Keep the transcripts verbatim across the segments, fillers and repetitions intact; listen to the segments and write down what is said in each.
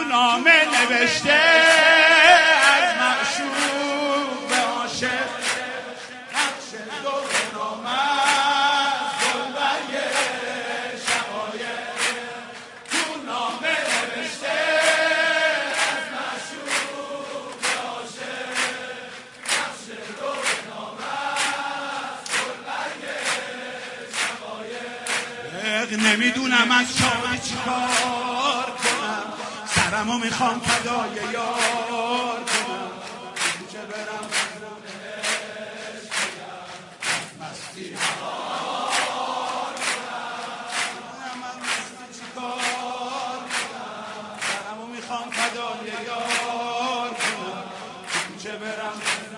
نامه نوشته از معشوق به عاشق نقش دور نامه گلبرگ شقایق تو نامه نوشته از معشوق به عاشق نقش دور نامه گلبرگ شقایق نمیدونم از شادی چیکار کنم سرمو میخوام فدای یار کنم چه برم مستی هوار کنم من مستی چیکار کنم سرمو میخوام فدای یار کنم چه برم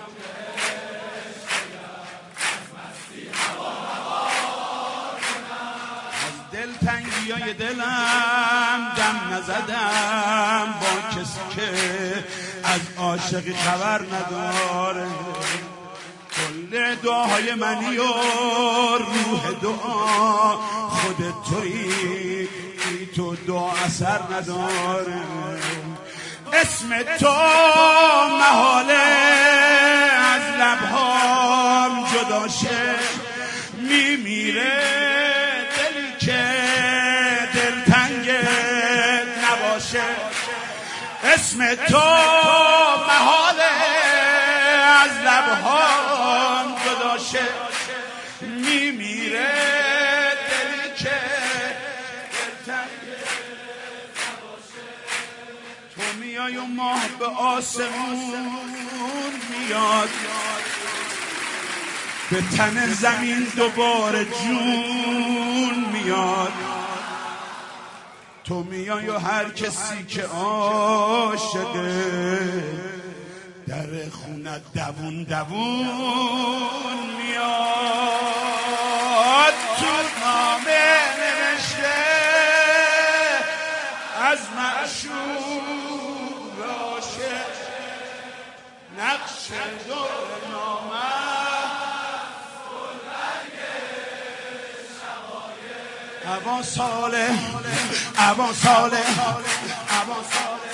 مستی هوار کنم از دلتنگیای دلم دم نزدم با کسی که از عاشقی خبر نداره کل دعاهای منی و روح دعا خودت تویی بی تو دعا اثر نداره اسم تو محاله از لبهام جدا شه میمیره دلی که دلتنگت نباشه اسم تو محاله از لبهام جدا شه میمیره دلی که دلتنگت نباشه تو میای و ماه به آسمون میاد به تن زمین دوباره جون میاد تو میای و هر کسی که عاشقه در خونت دوون دوون میاد تو نامه نوشته از معشوق عاشق نقش دور نامه عبان ساله عبان ساله عبان ساله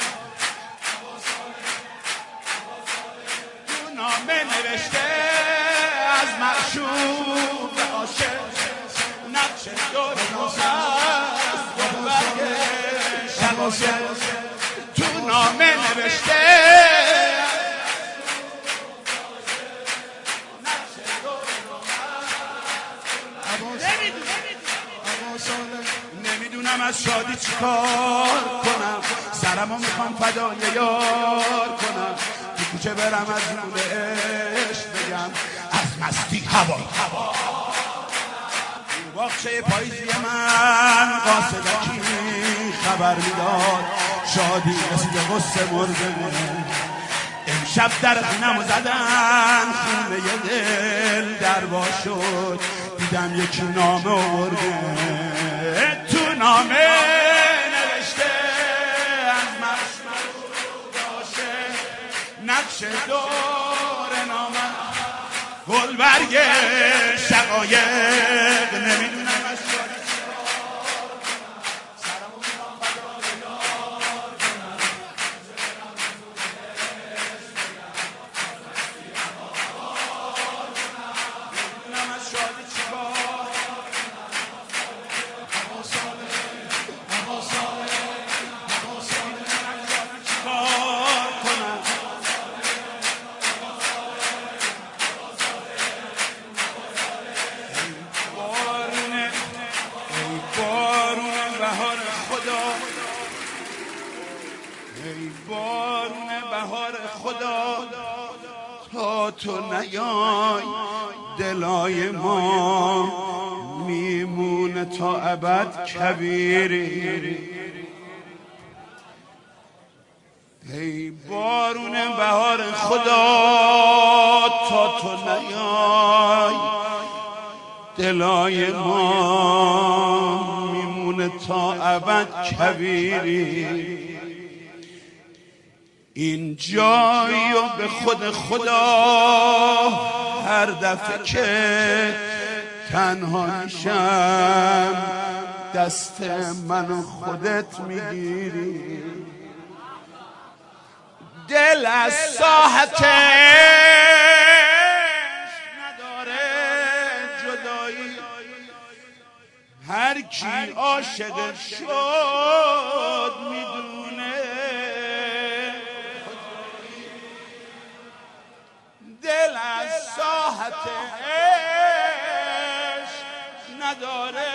تو نامه نوشته از معشوق به عاشق نقش دور نامه تو نامه نوشته نمیدونم از شادی چیکار کنم سرمو میخوام فدای یار کنم تو کوچه برم از نور عشق بگم از مستی هوا هوا باغچه پاییزی من قاصدکی خبر میداد شادی رسید غصه مرده امشب در خونمو زدن خونه ی دل دروا شد دیدم یکی نامه آورده تو نامه نوشته از معشوق عاشق نقش دور نامه گلبرگ شقایق نمیدونم از شادی سرمو میخوام فدای یار کنم نمیدونم از شادی چیکار ای بارون بهار خدا تا تو نیای دلای ما میمونه تا ابد کبیری ای بارون بهار خدا تا تو نیای دلای ما میمونه تا ابد کبیری این جایی و به خود خدا هر دفعه که تنها میشم دست من و خودت میگیری دل از ساحتش نداره جدایی، هر کی عاشق شد میدونه دل از ساحتش نداره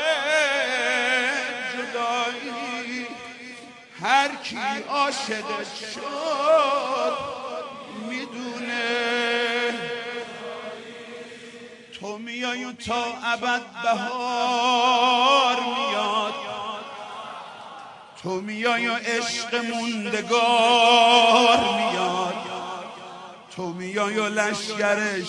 جدایی، هر کی عاشق شد میدونه تو میای و تا ابد بهار میاد، تو میای و عشق موندگار میاد، تو میای و لشگر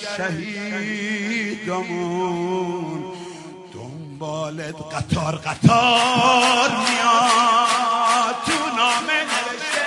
شهیدمون دنبالت قطار قطار میاد، تو نامه نوشته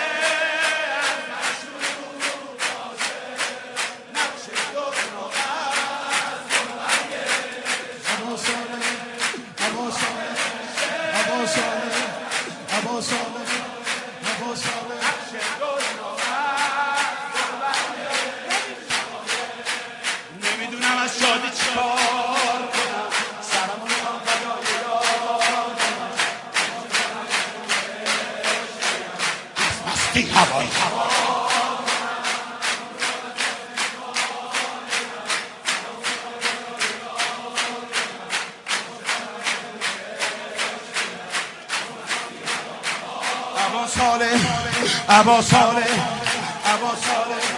نمیدونم از شادی چیکار کنم، سرمو میخوام فدای یار کنم، مستی هوای هوا ابا صالح ابا صالح ابا صالح